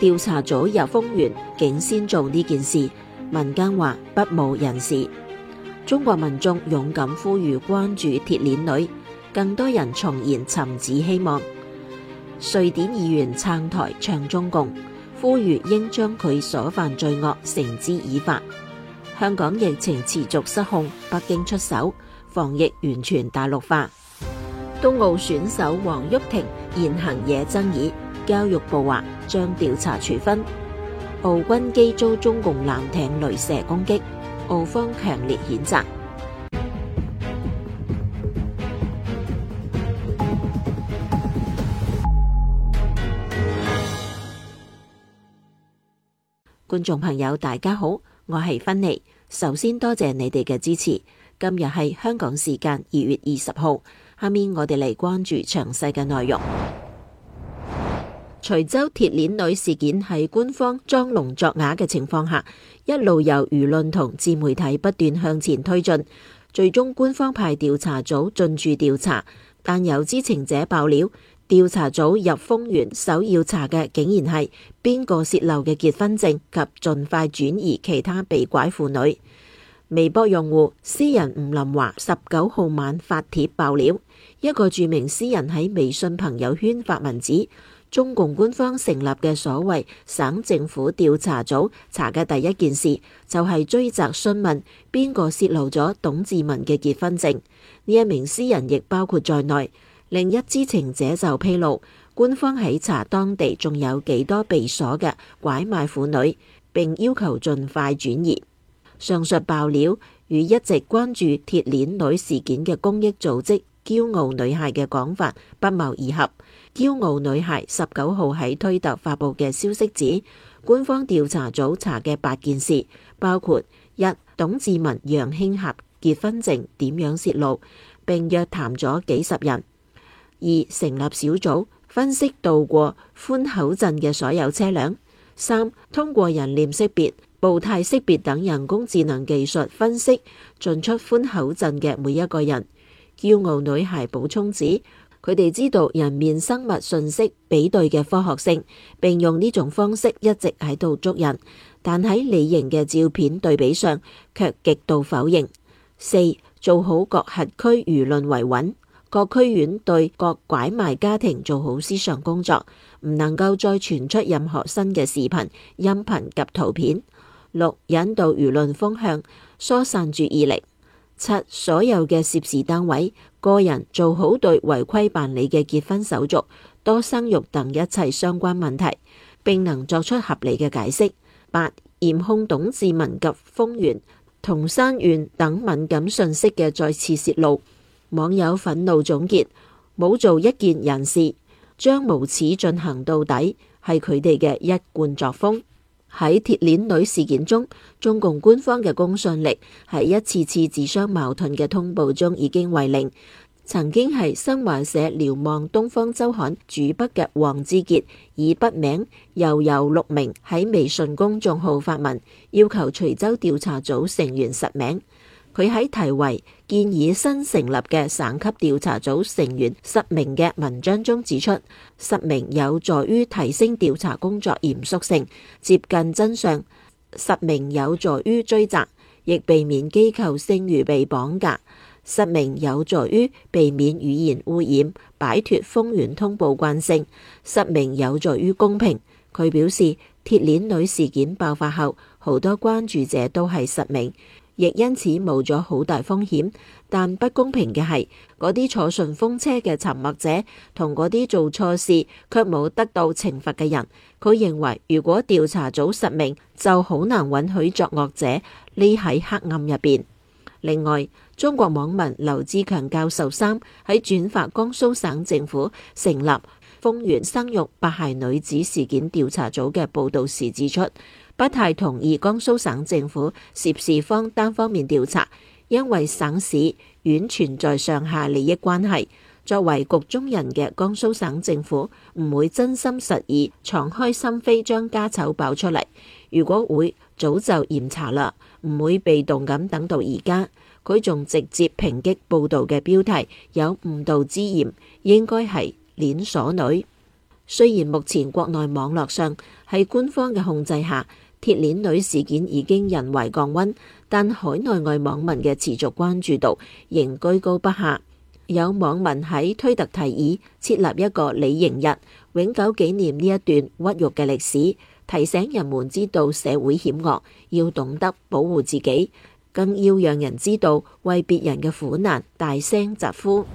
調查組入豐原，竟先做呢件事，民間話不務人事。中國民眾勇敢呼籲關注鐵鏈女，更多人重燃尋子希望。瑞典議員撐台唱中共，呼籲應將佢所犯罪惡繩之以法。香港疫情持續失控，北京出手，防疫完全大陸化。冬奧選手黃郁婷言行惹爭議，教育部話將調查處分。澳軍機遭中共艦艇雷射攻擊，澳方強烈譴責。觀眾朋友大家好，我係芬妮，首先多謝你哋嘅支持。今日係香港時間2月20號，下面我哋嚟關注詳細嘅內容。徐州鐵鏈女事件喺官方裝聾作啞嘅情況下，一路由輿論同自媒體不斷向前推進，最終官方派調查組進駐調查，但有知情者爆料，調查組入豐原首要查嘅竟然係邊個洩漏嘅結婚證及盡快轉移其他被拐婦女。微博用戶詩人吳林華19號晚發帖爆料，一個著名詩人喺微信朋友圈發文指，中共官方成立嘅所謂省政府調查組查嘅第一件事就係追責詢問邊個洩露咗董志文嘅結婚證。呢一名詩人亦包括在內。另一知情者就披露，官方喺查當地仲有幾多被鎖嘅拐賣婦女，並要求盡快轉移。上述爆料與一直關注鐵鏈女事件嘅公益組織驕傲女孩嘅講法不謀而合。驕傲女孩19號喺推特發布嘅消息指，官方調查組查嘅8件事，包括1. 董志文、楊興俠結婚證點樣洩露，並約談咗幾十人。2. 成立小組分析到過寬口鎮嘅所有車輛。3. 通過人臉識別、步態識別等人工智能技術分析進出寬口鎮嘅每一個人。驕傲女孩補充指，佢哋知道人面生物信息比對嘅科學性，並用呢種方式一直喺度捉人，但喺擬型嘅照片對比上卻極度否認。4. 做好各轄區輿論維穩。各區縣對各拐賣家庭做好思想工作，唔能夠再傳出任何新嘅視頻、音頻及圖片。6. 引導輿論風向，疏散注意力。7. 所有嘅涉事單位、個人做好對違規辦理嘅結婚手續、多生育等一切相關問題，並能作出合理嘅解釋。8. 嚴控董志文及豐原、銅山縣等敏感信息嘅再次洩露。網友憤怒總結，冇做一件人事，將無恥進行到底，係佢哋嘅一貫作風。喺鐵鏈女事件中，中共官方嘅公信力喺一次次自相矛盾嘅通報中已經為零。曾經係新華社瞭望東方周刊主筆嘅黃志傑以筆名悠悠6名喺微信公眾號發文，要求徐州調查組成員實名。佢喺題為建議新成立嘅省級調查組成員實名嘅文章中指出，實名有助於提升調查工作嚴肅性，接近真相；實名有助於追責，亦避免機構聲譽被綁架；實名有助於避免語言污染，擺脫風源通報慣性；實名有助於公平。佢表示，鐵鏈女事件爆發後，好多關注者都係實名，亦因此冒咗好大風險，但不公平嘅係，嗰啲坐順風車嘅沉默者同嗰啲做錯事卻冇得到懲罰嘅人。佢認為，如果調查組實名，就好難允許作惡者匿喺黑暗入邊。另外，中國網民劉志強教授3喺轉發江蘇省政府成立豐原生育8孩女子事件調查組嘅報導時指出，不太同意江蘇省政府涉事方單方面調查，因為省市縣存在上下利益關係。作為局中人嘅江蘇省政府唔會真心實意、敞開心扉將家醜爆出嚟。如果會，早就嚴查啦，唔會被動咁等到而家。佢仲直接抨擊報導嘅標題有誤導之嫌，應該係鏈鎖女。 雖然目前國內網絡上喺官方嘅控制下，鐵鏈女事件已經人為降溫，但海內外網民嘅持續關注度仍居高不下。有網民喺推特提議設立一個李盈日，永久紀念呢一段屈辱嘅歷史，提醒人們知道社會險惡，要懂得保護自己，更要讓人知道為別人嘅苦難大聲疾呼。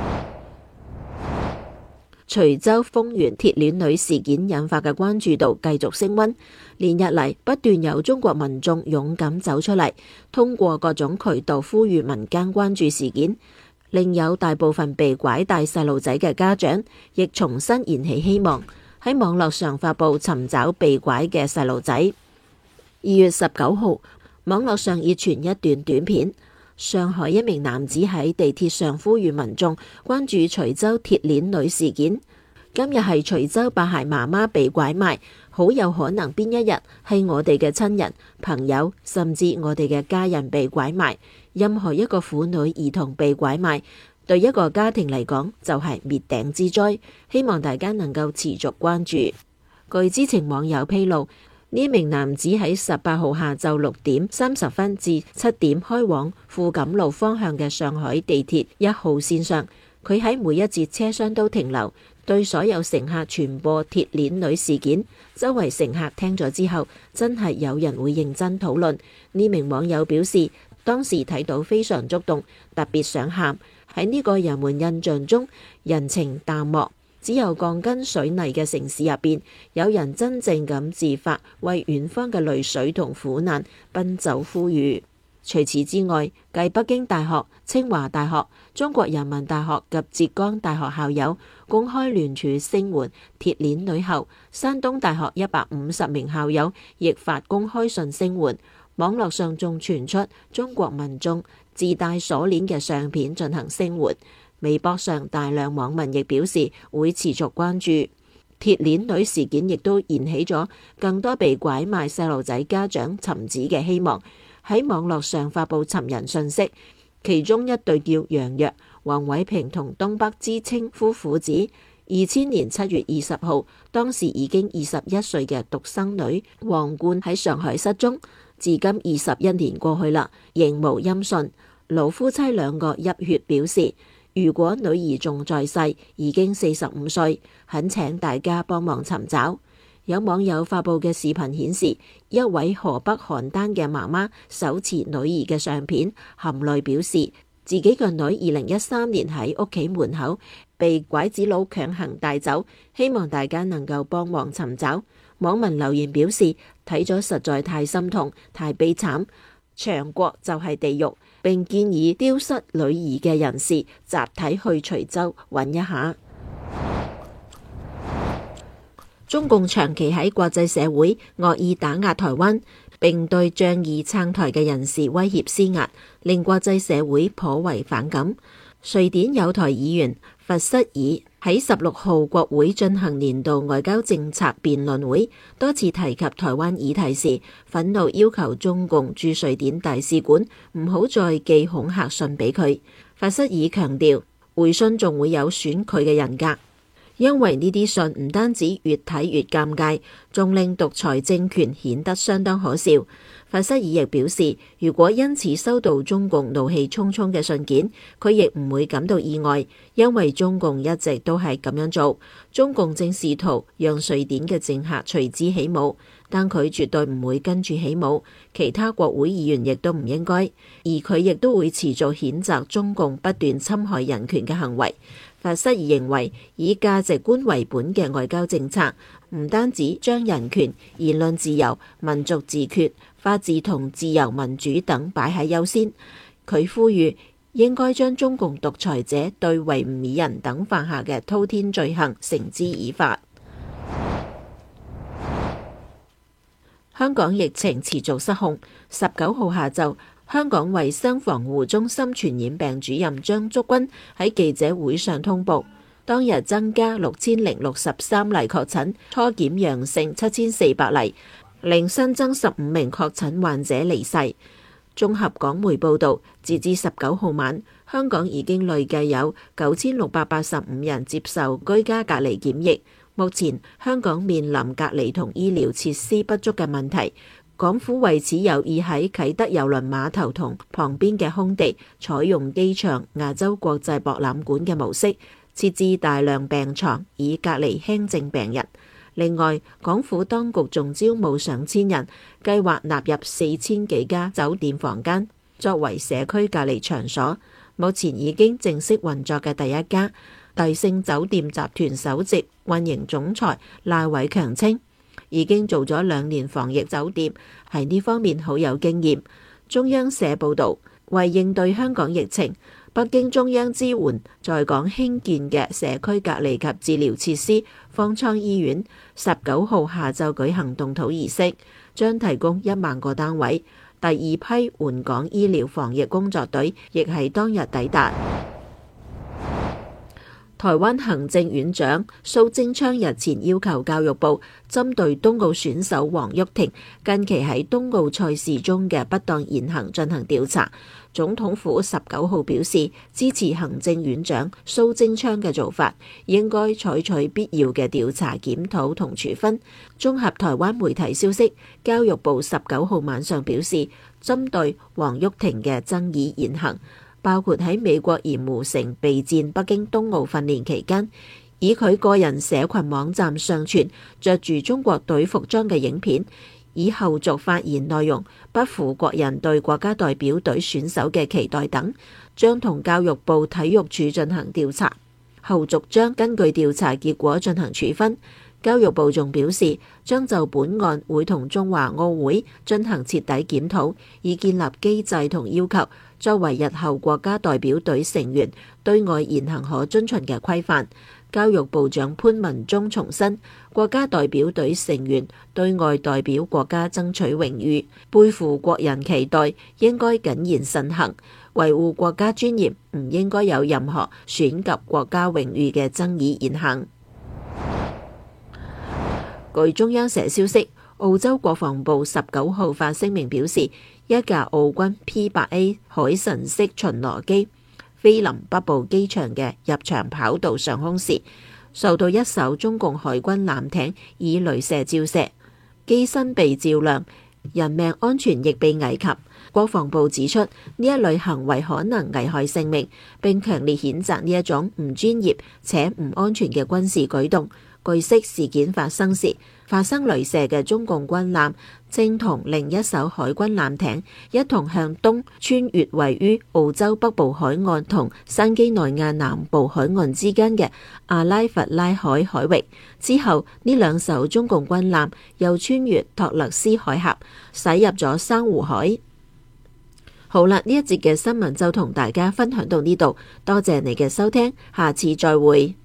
徐州豐原鐵鏈女事件引發嘅關注度繼續升溫，連日嚟不斷有中國民眾勇敢走出嚟，通過各種渠道呼籲民間關注事件，另有大部分被拐帶細路仔嘅家長亦重新燃起希望，喺網絡上發布尋找被拐嘅細路仔。2月19號，網絡上熱傳一段短片，上海一名男子喺地鐵上呼籲民眾關注徐州鐵鏈女事件。今日係徐州八孩媽媽被拐賣，好有可能邊一日係我哋嘅親人、朋友，甚至我哋嘅家人被拐賣。任何一個婦女兒童被拐賣，對一個家庭嚟講就係滅頂之災。希望大家能夠持續關注。據知情網友披露，呢名男子喺18號下晝6點30分至7點開往富錦路方向嘅上海地鐵1號線上，佢喺每一節車廂都停留，對所有乘客傳播鐵鏈女事件。周圍乘客聽咗之後，真係有人會認真討論。呢名網友表示，當時睇到非常觸動，特別想喊。喺呢個人們印象中人情淡漠，只有鋼筋水泥嘅城市入邊，有人真正咁自發為遠方嘅淚水同苦難奔走呼籲。除此之外，繼北京大學、清華大學、中國人民大學及浙江大學校友公開聯署聲援鐵鏈女後，山東大學150名校友亦發公開信聲援。網絡上仲傳出中國民眾自帶鎖鏈嘅相片進行聲援。微博上大量網民亦表示會持續關注鐵鏈女事件，亦都燃起咗更多被拐賣細路仔家長尋子嘅希望，喺網絡上發布尋人信息。其中一對叫楊若、黃偉平同東北知青夫婦子，2000年7月20號，當時已經21歲嘅獨生女黃冠喺上海失蹤，至今21年過去啦，仍無音訊。老夫妻兩個泣血表示，如果女兒仲在世，已經45歲，懇請大家幫忙尋找。有網友發布嘅視頻顯示，一位河北邯鄲嘅媽媽手持女兒嘅相片，含淚表示自己個女2013年喺屋企門口被拐子佬強行帶走，希望大家能夠幫忙尋找。網民留言表示，睇咗實在太心痛，太悲慘，長國就係地獄，並建議丟失女兒嘅人士集體去徐州揾一下。中共長期喺國際社會惡意打壓台灣，並對仗義撐台嘅人士威脅施壓，令國際社會頗為反感。瑞典有台議員弗瑟爾喺16號國會進行年度外交政策辯論會，多次提及台灣議題時，憤怒要求中共駐瑞典大使館唔好再寄恐嚇信俾佢。弗瑟爾強調，回信仲會有損佢嘅人格。因為呢啲信唔單止越睇越尷尬，仲令獨裁政權顯得相當可笑。弗瑟爾亦表示，如果因此收到中共怒氣沖沖嘅信件，佢亦唔會感到意外，因為中共一直都係咁樣做。中共正試圖讓瑞典嘅政客隨之起舞，但佢絕對唔會跟住起舞，其他國會議員亦都唔應該，而佢亦都會持續譴責中共不斷侵害人權嘅行為。弗瑟爾認為，以價值觀為本嘅外交政策，唔單止將人權、言論自由、民族自決、法治同自由民主等擺喺優先。佢呼籲應該將中共獨裁者對維吾爾人等犯下嘅滔天罪行繩之以法。香港疫情持續失控。19號下晝，香港衛生防護中心傳染病主任張竹君喺記者會上通報，當日增加6063例確診，初檢陽性7400例，另新增15名確診患者離世。綜合港媒報導，截至19號晚，香港已經累計有9685人接受居家隔離檢疫， 目前香港面臨隔離同醫療設施不足嘅問題，港府為此有意喺啟德郵輪碼頭同旁邊嘅空地採用機場亞洲國際博覽館嘅模式，設置大量病床以隔離輕症病人。另外，港府當局仲招募上千人，計劃納入4000幾家酒店房間作為社區隔離場所。目前已經正式運作嘅第一家帝盛酒店集團首席運營總裁賴偉強稱，已經做咗2年防疫酒店，喺呢方面好有經驗。中央社報導，為應對香港疫情，北京中央支援在港興建嘅社區隔離及治療設施方艙醫院19號下晝舉行動土儀式，將提供1萬個單位。第2批援港醫療防疫工作隊亦係當日抵達。台灣行政院長蘇貞昌日前要求教育部針對冬奧選手黃郁婷近期喺冬奧賽事中嘅不當言行進行調查。總統府19號表示支持行政院長蘇貞昌嘅做法，應該採取必要嘅調查檢討同處分。綜合台灣媒體消息，教育部19號晚上表示，針對黃郁婷嘅爭議言行，包括喺美國鹽湖城備戰北京冬奧訓練期間，以佢個人社群網站上傳着住中國隊服裝嘅影片，以後續發言內容不符國人對國家代表隊選手嘅期待等，將同教育部體育處進行調查，後續將根據調查結果進行處分。教育部仲表示，將就本案會同中華奧會進行徹底檢討，以建立機制同要求，作為日後國家代表隊成員對外言行可遵循嘅規範。教育部長潘文忠重申，國家代表隊成員對外代表國家爭取榮譽，背負國人期待，應該謹言慎行，維護國家尊嚴，唔應該有任何損及國家榮譽嘅爭議言行。據中央社消息，澳洲國防部19號發聲明表示，一架澳軍 P8A 海神式巡邏機飛臨北部機場嘅入場跑道上空時，受到一艘中共海軍艦艇以雷射照射，機身被照亮，人命安全亦被危及。國防部指出，呢一類行為可能危害性命，並強烈譴責呢一種唔專業且唔安全嘅軍事舉動。據悉，事件發生時，發生雷射嘅中共軍艦正同另一艘海軍艦艇一同向東穿越位於澳洲北部海岸同新幾內亞南部海岸之間嘅阿拉弗拉海海域。之後，呢2艘中共軍艦又穿越托勒斯海峽，駛入咗珊瑚海。好啦，呢一節嘅新聞就同大家分享到呢度，多謝你嘅收聽，下次再會。